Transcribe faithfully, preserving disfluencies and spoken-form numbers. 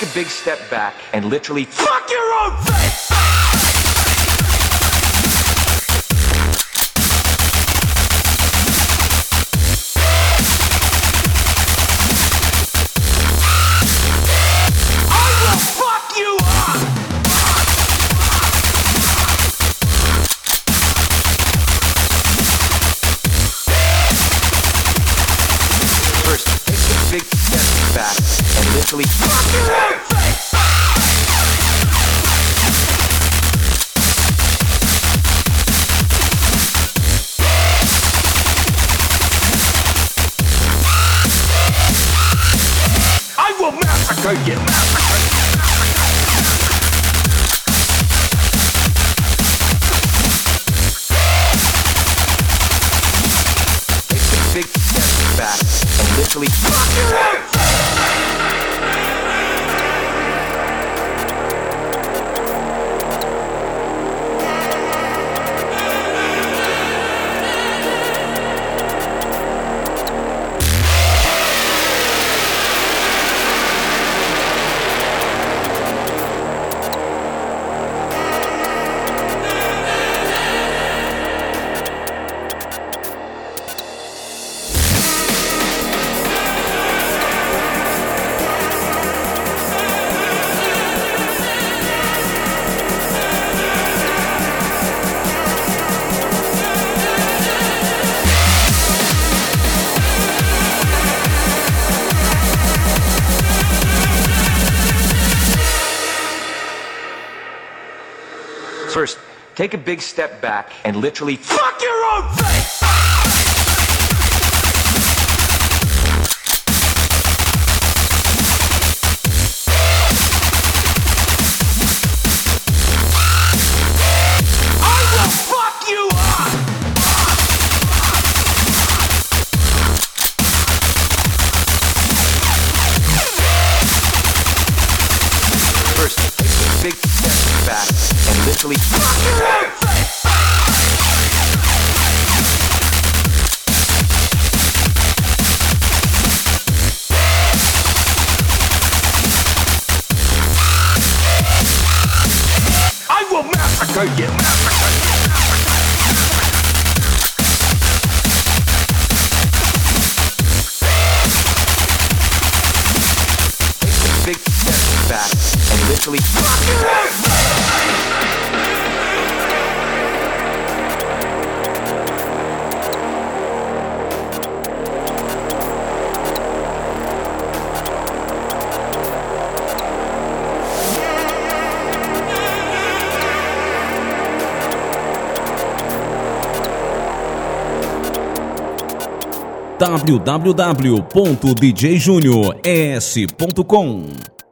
take a big step back and literally fuck your own face! Big step back and literally fuck your own face! I will massacre you! Massacre you! Take a big step back and literally fuck your own face! First, take a big step back and literally fuck your own face! I will fuck you up! First, take a big step back and literally fuck your own face! I will massacre you! Massacre you! Take a big step back and literally fuck your own face! w w w ponto d j junior s ponto com